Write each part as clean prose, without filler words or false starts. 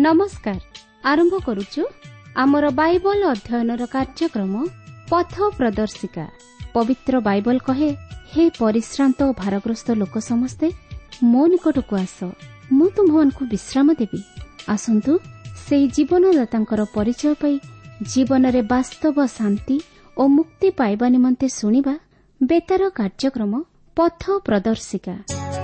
नमस्कार आरंभ करुचु आमर बाइबल अध्ययनर कार्यक्रम पथ प्रदर्शिका। पवित्र बाइबल कहे, हे परिश्रांत और भारग्रस्त लोक समस्ते मो निकट को आस, मु तुमको विश्राम देवी। आसंतु से जीवनदाता परिचय पाई जीवन रे वास्तव शांति और मुक्ति पाइबा निमंते सुनिबा बेतार कार्यक्रम पथ प्रदर्शिका।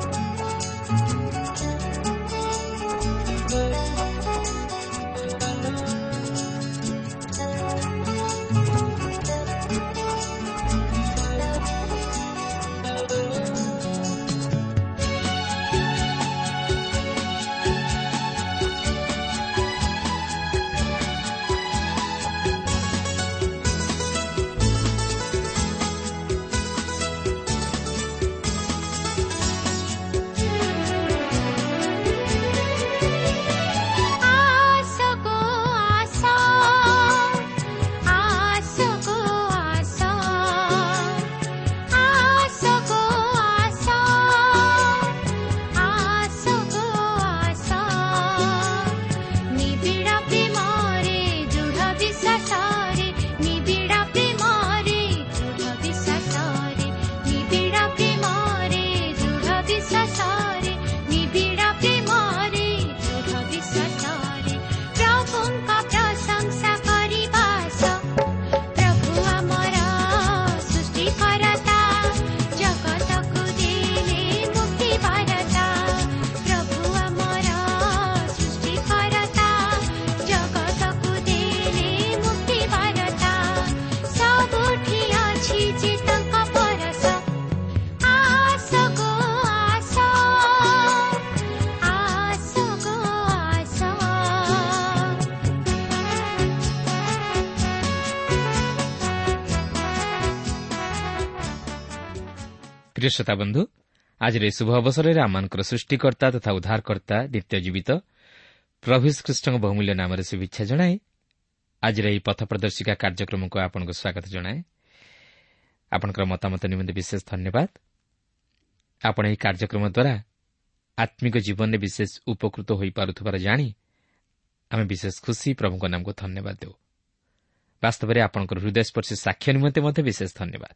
प्रिय श्रोता बंधु, आज शुभ अवसर में आम सृष्टिकर्ता तथा उद्धारकर्ता नित्य जीवित प्रभु श्रीकृष्ण बहुमूल्य नाम शुभेच्छा जनाए आज पथ प्रदर्शिका कार्यक्रम को आपको स्वागत जनाए। आपंकर मतामत निमंते विशेष धन्यवाद। आपण यह कार्यक्रम द्वारा आत्मिक जीवन में विशेष उपकृत हो पार जाणी आम विशेष खुशी प्रभु नाम को धन्यवाद देव। वास्तव में आपंकर हृदयस्पर्शी साक्ष्य निमंते विशेष धन्यवाद।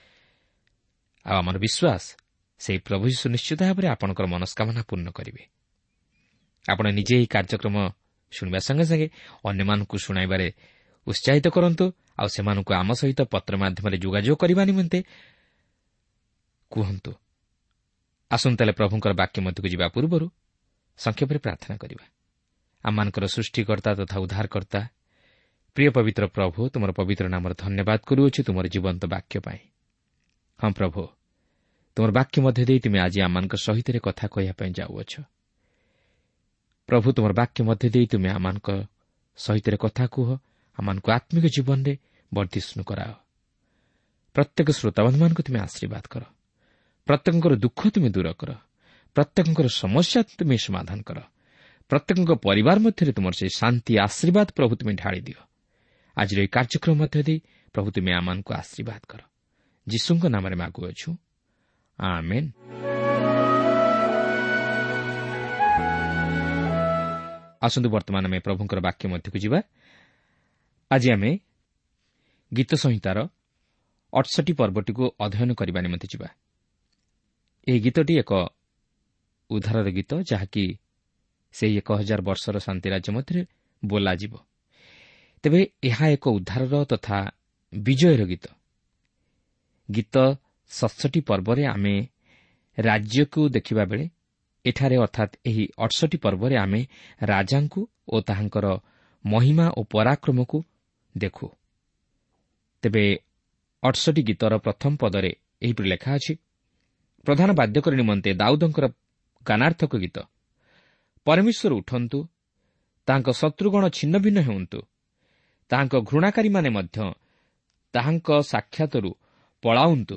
आम विश्वास से प्रभु यीशु निश्चित भाव में आपंकर मनस्कामना पूर्ण करेंगे। आपण निजे यह कार्यक्रम शुणवा संगे संगे अन्य मानक शुणाइबारे उत्साहित करंतु आ सेमानकु आम सहित पत्र माध्यम जोगाजोग करने निमंते कहतु। आसंताले प्रभुंकर वाक्य मध्यकु जिबा पूर्व संक्षेप प्रार्थना करिबा। आममानकर सृष्टिकर्ता तथा उद्धारकर्ता प्रिय पवित्र प्रभु, तुमर पवित्र नाम धन्यवाद करुअछु तुमर जीवंत वाक्य पाई। हाँ प्रभु, तुम वाक्य मध्य दे तुम आज आम सहित कथा कहवाई जाऊछ। प्रभु, तुम वाक्य मध्य दे तुम आम सहित कथा कह, आम आत्मिक जीवन में वर्धिष्णु कराओ। प्रत्येक श्रोताबंधु मान तुम आशीर्वाद कर, प्रत्येक दुख तुम दूर कर, प्रत्येक समस्या तुम समाधान कर, प्रत्येक परिवार मध्य तुम से शांति आशीर्वाद प्रभु तुम ढाड़ी दियो। आज कार्यक्रम मध्य दे प्रभु तुम आम आशीर्वाद कर, यीशुଙ୍କ नामରେ ମାଗୁଅଛୁ, ଆମେନ୍। ଆସନ୍ତୁ ବର୍ତ୍ତମାନ ଆମେ ପ୍ରଭୁଙ୍କର ବାକ୍ୟ ମଧ୍ୟକୁ ଯିବା। ଆଜି ଆମେ ଗୀତ ସଂହିତାର 68 ପର୍ବଟିକୁ ଅଧ୍ୟୟନ କରିବା ନିମନ୍ତେ ଯିବା। ଏହି ଗୀତଟି ଏକ ଉଦ୍ଧାରର ଗୀତ, ଯାହାକି ସେହି 1000 ବର୍ଷର ଶାନ୍ତି ରାଜ୍ୟ ମଧ୍ୟରେ ବୋଲାଯିବ। ତେବେ ଏହା ଏକ ଉଦ୍ଧାରର ତଥା ବିଜୟର ଗୀତ। ଗୀତ 67 ପର୍ବରେ ଆମେ ରାଜ୍ୟକୁ ଦେଖିବା ବେଳେ ଏଠାରେ ଅର୍ଥାତ୍ ଏହି 68 ପର୍ବରେ ଆମେ ରାଜାଙ୍କୁ ଓ ତାହାଙ୍କର ମହିମା ଓ ପରାକ୍ରମକୁ ଦେଖୁ। ତେବେ 68 ଗୀତର ପ୍ରଥମ ପଦରେ ଏହିପରି ଲେଖା ଅଛି, ପ୍ରଧାନ ବାଦ୍ୟକର ନିମନ୍ତେ ଦାଉଦଙ୍କର ଗାନାର୍ଥକ ଗୀତ। ପରମେଶ୍ୱର ଉଠନ୍ତୁ, ତାହାଙ୍କ ଶତ୍ରୁଗଣ ଛିନ୍ନ ଭିନ୍ନ ହେଉନ୍ତୁ, ତାହାଙ୍କ ଘୃଣାକାରୀମାନେ ମଧ୍ୟ ତାହାଙ୍କ ସାକ୍ଷାତରୁ ପଳାଉନ୍ତୁ।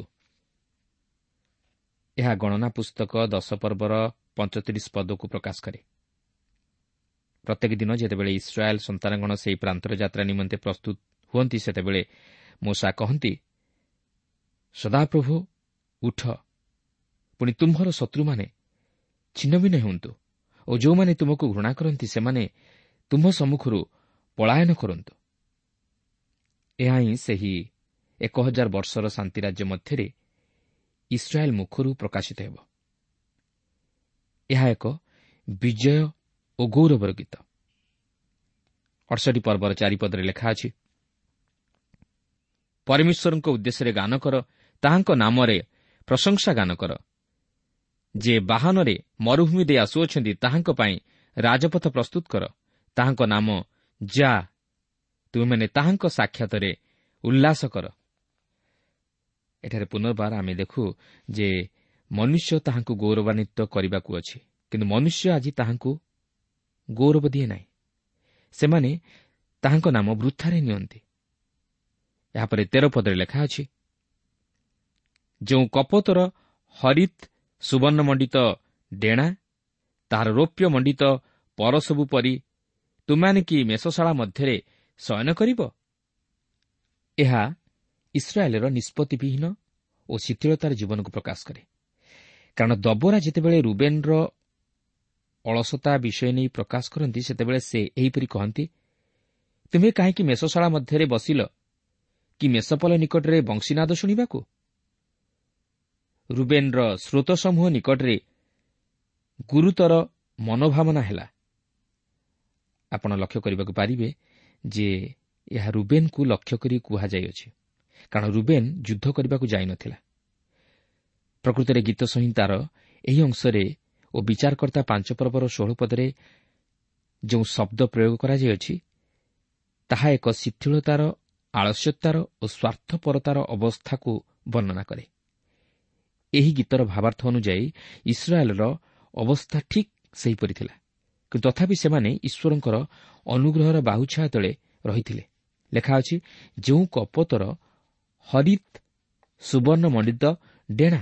ଏହା ଗଣନା ପୁସ୍ତକ 10 ପର୍ବର 35 ପଦକୁ ପ୍ରକାଶ କରେ। ପ୍ରତ୍ୟେକ ଦିନ ଯେତେବେଳେ ଇସ୍ରାଏଲ୍ ସନ୍ତାନଗଣ ସେହି ପ୍ରାନ୍ତର ଯାତ୍ରା ନିମନ୍ତେ ପ୍ରସ୍ତୁତ ହୁଅନ୍ତି, ସେତେବେଳେ ମୋଶା କହନ୍ତି, ସଦାପ୍ରଭୁ ଉଠ, ପୁଣି ତୁମ୍ଭର ଶତ୍ରୁମାନେ ଛିନ୍ନ ଭିନ୍ନ ହୁଅନ୍ତୁ, ଓ ଯେଉଁମାନେ ତୁମକୁ ଘୃଣା କରନ୍ତି ସେମାନେ ତୁମ୍ଭ ସମ୍ମୁଖରୁ ପଳାୟନ କରନ୍ତୁ। ଏହା ହିଁ ସେହି 1000 ବର୍ଷର ଶାନ୍ତି ରାଜ୍ୟ ମଧ୍ୟରେ ଇସ୍ରାଏଲ୍ ମୁଖରୁ ପ୍ରକାଶିତ ହେବ। ଏହା ଏକ ବିଜୟ ଓ ଗୌରବର ଗୀତ। 68 ପର୍ବର 4 ପଦରେ ଲେଖା ଅଛି, ପରମେଶ୍ୱରଙ୍କ ଉଦ୍ଦେଶ୍ୟରେ ଗାନ କର, ତାହାଙ୍କ ନାମରେ ପ୍ରଶଂସା ଗାନ କର। ଯେ ବାହନରେ ମରୁଭୂମି ଦେଇ ଆସୁଅଛନ୍ତି, ତାହାଙ୍କ ପାଇଁ ରାଜପଥ ପ୍ରସ୍ତୁତ କର। ତାହାଙ୍କ ନାମ ଯା, ତୁମେମାନେ ତାହାଙ୍କ ସାକ୍ଷାତରେ ଉଲ୍ଲାସ କର। ଏଠାରେ ପୁନର୍ବାର ଆମେ ଦେଖୁ ଯେ ମନୁଷ୍ୟ ତାହାଙ୍କୁ ଗୌରବାନ୍ୱିତ କରିବାକୁ ଅଛି, କିନ୍ତୁ ମନୁଷ୍ୟ ଆଜି ତାହାଙ୍କୁ ଗୌରବ ଦିଏ ନାହିଁ। ସେମାନେ ତାହାଙ୍କ ନାମ ବୃଥାରେ ନିଅନ୍ତି। ଏହାପରେ 13 ପଦରେ ଲେଖା ଅଛି, ଯେଉଁ କପୋତର ହରିତ୍ ସୁବର୍ଣ୍ଣମଣ୍ଡିତ ଡେଣା, ତାହାର ରୌପ୍ୟ ମଣ୍ଡିତ ପରଶବୁ ପରି ତୁମାନେ କି ମେଷଶାଳା ମଧ୍ୟରେ ଶୟନ କରିବ? ଏହା ଇସ୍ରାଏଲର ନିଷ୍ପତ୍ତିବିହୀନ ଓ ଶିଥିଳତାର ଜୀବନକୁ ପ୍ରକାଶ କରେ। କାରଣ ଦବୋରା ଯେତେବେଳେ ରୁବେନ୍ର ଅଳସତା ବିଷୟ ନେଇ ପ୍ରକାଶ କରନ୍ତି, ସେତେବେଳେ ସେ ଏହିପରି କହନ୍ତି, ତୁମେ କାହିଁକି ମେଷଶାଳା ମଧ୍ୟରେ ବସିଲ କି ମେଷପଲ ନିକଟରେ ବଂଶୀନାଦ ଶୁଣିବାକୁ? ରୁବେନ୍ର ସ୍ରୋତସମୂହ ନିକଟରେ ଗୁରୁତର ମନୋଭାବନା ହେଲା। ଆପଣ ଲକ୍ଷ୍ୟ କରିବାକୁ ପାରିବେ ଯେ ଏହା ରୁବେନ୍କୁ ଲକ୍ଷ୍ୟ କରି କୁହାଯାଇଅଛି, କାରଣ ରୁବେନ୍ ଯୁଦ୍ଧ କରିବାକୁ ଯାଇନଥିଲା। ପ୍ରକୃତରେ ଗୀତ ସଂହିତାର ଏହି ଅଂଶରେ ଓ ବିଚାରକର୍ତ୍ତା 5 ପର୍ବର 16 ପଦରେ ଯେଉଁ ଶବ୍ଦ ପ୍ରୟୋଗ କରାଯାଇଅଛି, ତାହା ଏକ ଶିଥିଳତାର, ଆଳସ୍ୟତାର ଓ ସ୍ୱାର୍ଥପରତାର ଅବସ୍ଥାକୁ ବର୍ଣ୍ଣନା କରେ। ଏହି ଗୀତର ଭାବାର୍ଥ ଅନୁଯାୟୀ ଇସ୍ରାଏଲର ଅବସ୍ଥା ଠିକ୍ ସେହିପରି ଥିଲା, କିନ୍ତୁ ତଥାପି ସେମାନେ ଈଶ୍ୱରଙ୍କର ଅନୁଗ୍ରହର ବାହୁଛାୟା ତଳେ ରହିଥିଲେ। ଲେଖା ଅଛି, ଯେଉଁ କପୋତର ହରିତ୍ ସୁବର୍ଣ୍ଣମଣ୍ଡିତ ଡେଣା।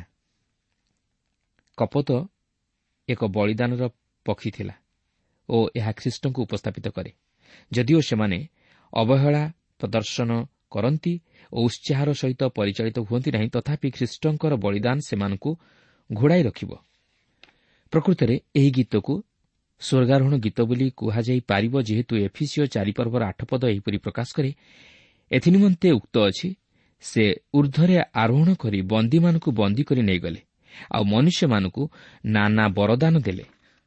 କପୋତ ଏକ ବଳିଦାନର ପକ୍ଷୀ ଥିଲା ଓ ଏହା ଖ୍ରୀଷ୍ଟଙ୍କୁ ଉପସ୍ଥାପିତ କରେ। ଯଦିଓ ସେମାନେ ଅବହେଳା ପ୍ରଦର୍ଶନ କରନ୍ତି ଓ ଉତ୍ସାହର ସହିତ ପରିଚାଳିତ ହୁଅନ୍ତି ନାହିଁ, ତଥାପି ଖ୍ରୀଷ୍ଟଙ୍କର ବଳିଦାନ ସେମାନଙ୍କୁ ଘୋଡ଼ାଇ ରଖିବ। ପ୍ରକୃତରେ ଏହି ଗୀତକୁ ସ୍ୱର୍ଗାରୋହଣ ଗୀତ ବୋଲି କୁହାଯାଇପାରିବ, ଯେହେତୁ ଏଫିସିଓ 4 ପର୍ବର 8 ପଦ ଏହିପରି ପ୍ରକାଶ କରେ, ଏଥିନିମନ୍ତେ ଉକ୍ତ ଅଛି, ସେ ଊର୍ଦ୍ଧ୍ୱରେ ଆରୋହଣ କରି ବନ୍ଦୀମାନଙ୍କୁ ବନ୍ଦୀ କରି ନେଇଗଲେ, ଆଉ ମନୁଷ୍ୟମାନଙ୍କୁ ନାନା ବରଦାନ ଦେଲେ।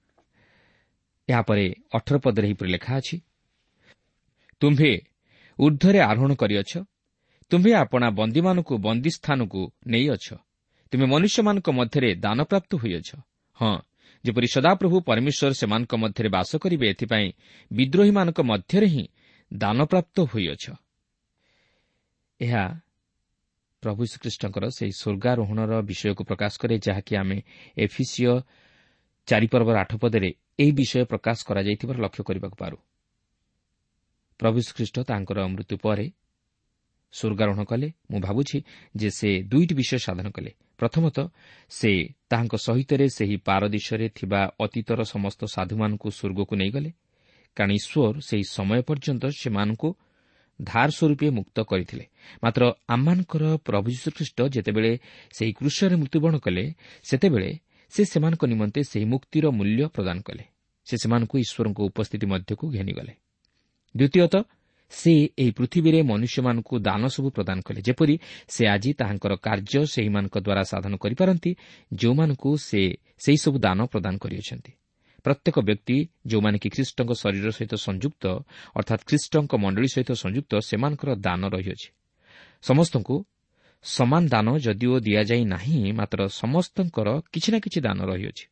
ଏହାପରେ 18 ପଦରେ ଏହିପରି ଲେଖା ଅଛି, ତୁମ୍ଭେ ଊର୍ଦ୍ଧ୍ୱରେ ଆରୋହଣ କରିଅଛ, ତୁମ୍ଭେ ଆପଣା ବନ୍ଦୀମାନଙ୍କୁ ବନ୍ଦୀସ୍ଥାନକୁ ନେଇଅଛ, ତୁମେ ମନୁଷ୍ୟମାନଙ୍କ ମଧ୍ୟରେ ଦାନପ୍ରାପ୍ତ ହୋଇଅଛ। ହଁ, ଯେପରି ସଦାପ୍ରଭୁ ପରମେଶ୍ୱର ସେମାନଙ୍କ ମଧ୍ୟରେ ବାସ କରିବେ, ଏଥିପାଇଁ ବିଦ୍ରୋହୀମାନଙ୍କ ମଧ୍ୟରେ ହିଁ ଦାନପ୍ରାପ୍ତ ହୋଇଅଛ। ଏହା ପ୍ରଭୁ ଶ୍ରୀଖ୍ରୀଷ୍ଟଙ୍କର ସେହି ସ୍ୱର୍ଗାରୋହଣର ବିଷୟକୁ ପ୍ରକାଶ କରେ, ଯାହାକି ଆମେ ଏଫିସିଓ 4 ପର୍ବର 8 ପଦରେ ଏହି ବିଷୟ ପ୍ରକାଶ କରାଯାଇଥିବାର ଲକ୍ଷ୍ୟ କରିବାକୁ ପାରୁ। ପ୍ରଭୁ ଶ୍ରୀଖ୍ରୀଷ୍ଟ ତାଙ୍କର ମୃତ୍ୟୁ ପରେ ସ୍ୱର୍ଗାରୋହଣ କଲେ। ମୁଁ ଭାବୁଛି ଯେ ସେ 2ଟି ବିଷୟ ସାଧନ କଲେ। ପ୍ରଥମତଃ, ସେ ତାହାଙ୍କ ସହିତରେ ସେହି ପାରଦିଶରେ ଥିବା ଅତୀତର ସମସ୍ତ ସାଧୁମାନଙ୍କୁ ସ୍ୱର୍ଗକୁ ନେଇଗଲେ, କାରଣ ଈଶ୍ୱର ସେହି ସମୟ ପର୍ଯ୍ୟନ୍ତ ସେମାନଙ୍କୁ ଧାର ସ୍ୱରୂପେ ମୁକ୍ତ କରିଥିଲେ। ମାତ୍ର ଆମମାନଙ୍କର ପ୍ରଭୁ ଯୀଶୁଖ୍ରୀଷ୍ଟ ଯେତେବେଳେ ସେହି କ୍ରୁଶରେ ମୃତ୍ୟୁବରଣ କଲେ, ସେତେବେଳେ ସେ ସେମାନଙ୍କ ନିମନ୍ତେ ସେହି ମୁକ୍ତିର ମୂଲ୍ୟ ପ୍ରଦାନ କଲେ। ସେ ସେମାନଙ୍କୁ ଈଶ୍ୱରଙ୍କ ଉପସ୍ଥିତି ମଧ୍ୟକୁ ଘେନିଗଲେ। ଦ୍ୱିତୀୟତଃ, ସେ ଏହି ପୃଥିବୀରେ ମନୁଷ୍ୟମାନଙ୍କୁ ଦାନ ସବୁ ପ୍ରଦାନ କଲେ, ଯେପରି ସେ ଆଜି ତାହାଙ୍କର କାର୍ଯ୍ୟ ସେହିମାନଙ୍କ ଦ୍ୱାରା ସାଧନ କରିପାରନ୍ତି, ଯେଉଁମାନଙ୍କୁ ସେ ସେହିସବୁ ଦାନ ପ୍ରଦାନ କରିଅଛନ୍ତି। ପ୍ରତ୍ୟେକ ବ୍ୟକ୍ତି ଯେଉଁମାନେ କି ଖ୍ରୀଷ୍ଟଙ୍କ ଶରୀର ସହିତ ସଂଯୁକ୍ତ, ଅର୍ଥାତ୍ ଖ୍ରୀଷ୍ଟଙ୍କ ମଣ୍ଡଳୀ ସହିତ ସଂଯୁକ୍ତ, ସେମାନଙ୍କର ଦାନ ରହିଅଛି। ସମସ୍ତଙ୍କୁ ସମାନ ଦାନ ଯଦିଓ ଦିଆଯାଇ ନାହିଁ, ମାତ୍ର ସମସ୍ତଙ୍କର କିଛି ନା କିଛି ଦାନ ରହିଅଛି।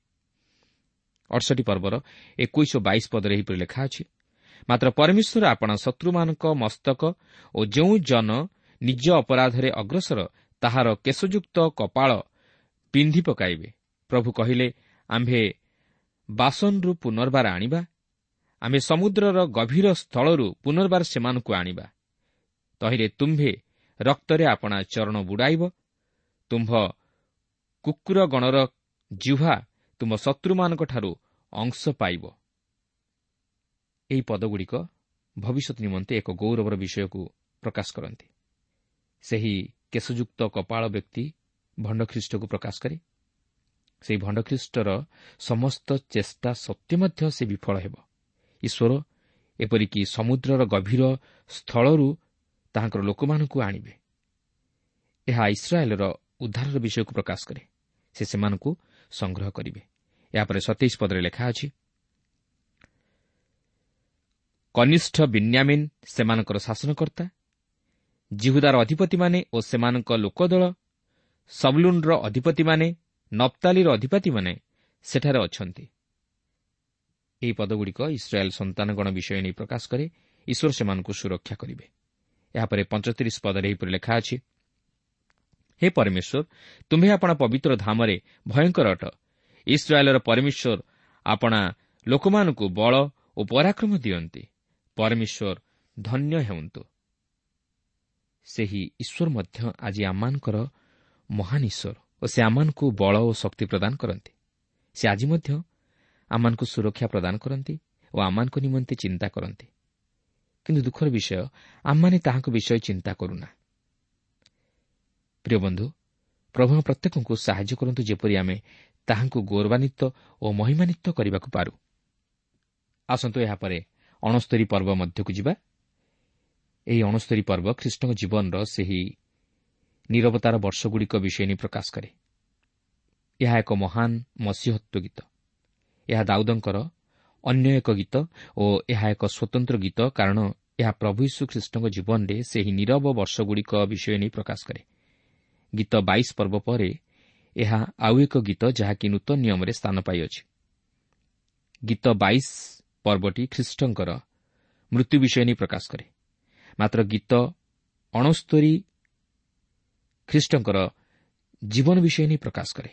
68 ପର୍ବର 21 ଓ 22 ପଦରେ ଏହିପରି ଲେଖା ଅଛି, ମାତ୍ର ପରମେଶ୍ୱର ଆପଣା ଶତ୍ରୁମାନଙ୍କ ମସ୍ତକ ଓ ଯେଉଁ ଜନ ନିଜ ଅପରାଧରେ ଅଗ୍ରସର, ତାହାର କେଶଯୁକ୍ତ କପାଳ ପିନ୍ଧି ପକାଇବେ। ପ୍ରଭୁ କହିଲେ, ଆମ୍ଭେ ବାସନରୁ ପୁନର୍ବାର ଆଣିବା, ଆମେ ସମୁଦ୍ରର ଗଭୀର ସ୍ଥଳରୁ ପୁନର୍ବାର ସେମାନଙ୍କୁ ଆଣିବା। ତହିଁରେ ତୁମ୍ଭେ ରକ୍ତରେ ଆପଣା ଚରଣ ବୁଡ଼ାଇବ, ତୁମ୍ଭ କୁକୁର ଗଣର ଜିହ୍ୱା ତୁମ ଶତ୍ରୁମାନଙ୍କଠାରୁ ଅଂଶ ପାଇବ। ଏହି ପଦଗୁଡ଼ିକ ଭବିଷ୍ୟତ ନିମନ୍ତେ ଏକ ଗୌରବର ବିଷୟକୁ ପ୍ରକାଶ କରନ୍ତି। ସେହି କେଶଯୁକ୍ତ କପାଳ ବ୍ୟକ୍ତି ଭଣ୍ଡଖ୍ରୀଷ୍ଟକୁ ପ୍ରକାଶ କରେ। ସେହି ଭଣ୍ଡଖ୍ରୀଷ୍ଟର ସମସ୍ତ ଚେଷ୍ଟା ସତ୍ତ୍ୱେ ମଧ୍ୟ ସେ ବିଫଳ ହେବ। ଈଶ୍ୱର ଏପରିକି ସମୁଦ୍ରର ଗଭୀର ସ୍ଥଳରୁ ତାହାଙ୍କର ଲୋକମାନଙ୍କୁ ଆଣିବେ। ଏହା ଇସ୍ରାଏଲର ଉଦ୍ଧାରର ବିଷୟକୁ ପ୍ରକାଶ କରେ। ସେ ସେମାନଙ୍କୁ ସଂଗ୍ରହ କରିବେ। ଏହାପରେ 27 ପଦରେ ଲେଖା ଅଛି, କନିଷ୍ଠ ବିନ୍ୟାମିନ୍ ସେମାନଙ୍କର ଶାସନକର୍ତ୍ତା, ଜିହୁଦାର ଅଧିପତିମାନେ ଓ ସେମାନଙ୍କ ଲୋକଦଳ, ସବଲୁନ୍ର ଅଧିପତିମାନେ, ନପ୍ତାଲିର ଅଧିପତିମାନେ ସେଠାରେ ଅଛନ୍ତି। ଏହି ପଦଗୁଡ଼ିକ ଇସ୍ରାଏଲ୍ ସନ୍ତାନଗଣ ବିଷୟ ନେଇ ପ୍ରକାଶ କରେ। ଈଶ୍ୱର ସେମାନଙ୍କୁ ସୁରକ୍ଷା କରିବେ। ଏହାପରେ 35 ପଦରେ ଏହିପରି ଲେଖା ଅଛି, ହେ ପରମେଶ୍ୱର, ତୁମ୍ଭେ ଆପଣା ପବିତ୍ର ଧାମରେ ଭୟଙ୍କର ଅଟ। ଇସ୍ରାଏଲର ପରମେଶ୍ୱର ଆପଣା ଲୋକମାନଙ୍କୁ ବଳ ଓ ପରାକ୍ରମ ଦିଅନ୍ତି। ପରମେଶ୍ୱର ଧନ୍ୟ ହେଉନ୍ତୁ। ସେହି ଈଶ୍ୱର ମଧ୍ୟ ଆଜି ଆମମାନଙ୍କର ମହାନ ଈଶ୍ୱର ଓ ସେ ଆମମାନଙ୍କୁ ବଳ ଓ ଶକ୍ତି ପ୍ରଦାନ କରନ୍ତି। ସେ ଆଜି ମଧ୍ୟ ଆମମାନଙ୍କୁ ସୁରକ୍ଷା ପ୍ରଦାନ କରନ୍ତି ଓ ଆମମାନଙ୍କ ନିମନ୍ତେ ଚିନ୍ତା କରନ୍ତି। କିନ୍ତୁ ଦୁଃଖର ବିଷୟ, ଆମମାନେ ତାହାଙ୍କ ବିଷୟ ଚିନ୍ତା କରୁନା। ପ୍ରିୟ ବନ୍ଧୁ, ପ୍ରଭୁ ପ୍ରତ୍ୟେକଙ୍କୁ ସାହାଯ୍ୟ କରନ୍ତୁ ଯେପରି ଆମେ ତାହାଙ୍କୁ ଗୌରବାନ୍ୱିତ ଓ ମହିମାନ୍ୱିତ କରିବାକୁ ପାରୁ। ଆସନ୍ତୁ ଏହାପରେ 69 ପର୍ବ ମଧ୍ୟକୁ ଯିବା। ଏହି 69 ପର୍ବ ଖ୍ରୀଷ୍ଟଙ୍କ ଜୀବନର ସେହି ନିରବତାର ବର୍ଷଗୁଡ଼ିକ ବିଷୟ ନେଇ ପ୍ରକାଶ କରେ। ଏହା ଏକ ମହାନ ମସୀହତ୍ୱ ଗୀତ। ଏହା ଦାଉଦଙ୍କର ଅନ୍ୟ ଏକ ଗୀତ ଓ ଏହା ଏକ ସ୍ୱତନ୍ତ୍ର ଗୀତ, କାରଣ ଏହା ପ୍ରଭୁ ଯୀଶୁ ଖ୍ରୀଷ୍ଟଙ୍କ ଜୀବନରେ ସେହି ନିରବ ବର୍ଷଗୁଡ଼ିକ ବିଷୟ ନେଇ ପ୍ରକାଶ କରେ। ଗୀତ 22 ପର୍ବ ପରେ ଏହା ଆଉ ଏକ ଗୀତ ଯାହାକି ନୂତନ ନିୟମରେ ସ୍ଥାନ ପାଇଅଛି। ଗୀତ 22 ପର୍ବଟି ଖ୍ରୀଷ୍ଟଙ୍କର ମୃତ୍ୟୁ ବିଷୟ ନେଇ ପ୍ରକାଶ କରେ। ମାତ୍ର ଗୀତ 69 ଖ୍ରୀଷ୍ଟଙ୍କର ଜୀବନ ବିଷୟ ନେଇ ପ୍ରକାଶ କରେ।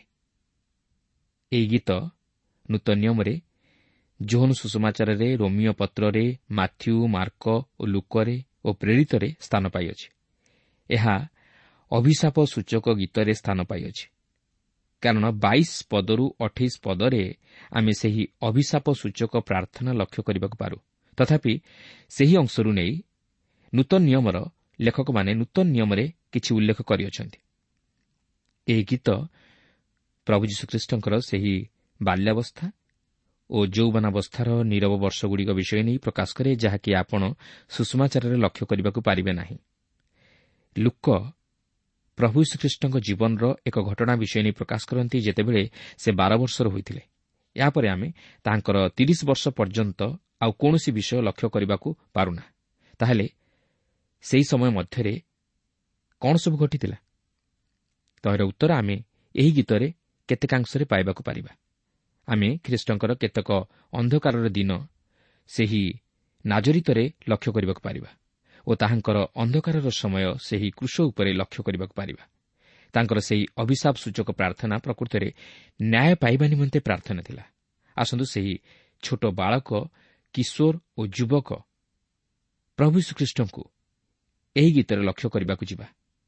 ଏହି ଗୀତ ନୂତନ ନିୟମରେ ଯୋହନ ସୁସମାଚାରରେ, ରୋମିଓ ପତ୍ରରେ, ମାଥ୍ୟୁ, ମାର୍କ ଓ ଲୁକରେ ଓ ପ୍ରେରିତରେ ସ୍ଥାନ ପାଇଅଛି। ଏହା ଅଭିଶାପ ସୂଚକ ଗୀତରେ ସ୍ଥାନ ପାଇଅଛି, କାରଣ 22 ପଦରୁ 28 ପଦରେ ଆମେ ସେହି ଅଭିଶାପ ସୂଚକ ପ୍ରାର୍ଥନା ଲକ୍ଷ୍ୟ କରିବାକୁ ପାରୁ। ତଥାପି ସେହି ଅଂଶରୁ ନେଇ ନୂତନ ନିୟମର ଲେଖକମାନେ ନୂତନ ନିୟମରେ କିଛି ଉଲ୍ଲେଖ କରିଅଛନ୍ତି। ଏହି ଗୀତ ପ୍ରଭୁ ଯୀଶୁଖ୍ରୀଷ୍ଟଙ୍କର ସେହି ବାଲ୍ୟାବସ୍ଥା ଓ ଯୌବନାବସ୍ଥାର ନିରବ ବର୍ଷଗୁଡ଼ିକ ବିଷୟ ନେଇ ପ୍ରକାଶ କରେ, ଯାହାକି ଆପଣ ସୁଷମାଚାରରେ ଲକ୍ଷ୍ୟ କରିବାକୁ ପାରିବେ ନାହିଁ। ଲୁକ ପ୍ରଭୁ ଯୀଶୁଖ୍ରୀଷ୍ଟଙ୍କ ଜୀବନର ଏକ ଘଟଣା ବିଷୟ ନେଇ ପ୍ରକାଶ କରନ୍ତି, ଯେତେବେଳେ ସେ 12 ବର୍ଷର ହୋଇଥିଲେ। ଏହାପରେ ଆମେ ତାହାଙ୍କର 30 ବର୍ଷ ପର୍ଯ୍ୟନ୍ତ ଆଉ କୌଣସି ବିଷୟ ଲକ୍ଷ୍ୟ କରିବାକୁ ପାରୁନା। ତାହେଲେ ସେହି ସମୟ ମଧ୍ୟରେ କ'ଣ ସବୁ ଘଟିଥିଲା? ତହିଁର ଉତ୍ତର ଆମେ ଏହି ଗୀତରେ କେତେକାଂଶରେ ପାଇବାକୁ ପାରିବା। ଆମେ ଖ୍ରୀଷ୍ଟଙ୍କର କେତେକ ଅନ୍ଧକାରର ଦିନ ସେହି ନାଜରିତରେ ଲକ୍ଷ୍ୟ କରିବାକୁ ପାରିବା ଓ ତାହାଙ୍କର ଅନ୍ଧକାରର ସମୟ ସେହି କ୍ରୁଶ ଉପରେ ଲକ୍ଷ୍ୟ କରିବାକୁ ପାରିବା। ତାଙ୍କର ସେହି ଅଭିଶାପ ସୂଚକ ପ୍ରାର୍ଥନା ପ୍ରକୃତରେ ନ୍ୟାୟ ପାଇବା ନିମନ୍ତେ ପ୍ରାର୍ଥନା ଥିଲା। ଆସନ୍ତୁ ସେହି ଛୋଟ ବାଳକ, କିଶୋର ଓ ଯୁବକ ପ୍ରଭୁ ଯୀଶୁଖ୍ରୀଷ୍ଟଙ୍କୁ ଏହି ଗୀତରେ ଲକ୍ଷ୍ୟ କରିବାକୁ ଯିବା।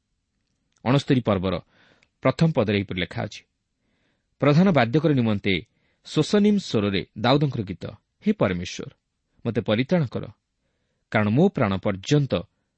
69 ପର୍ବର ପ୍ରଥମ ପଦରେ ଏହିପରି ଲେଖା ଅଛି, ପ୍ରଧାନ ବାଦ୍ୟକର ନିମନ୍ତେ ଶୋଷନିମ୍ ସ୍ୱରରେ ଦାଉଦଙ୍କର ଗୀତ। ହେ ପରମେଶ୍ୱର, ମୋତେ ପରିତ୍ରାଣ କର, କାରଣ ମୋ ପ୍ରାଣ ପର୍ଯ୍ୟନ୍ତ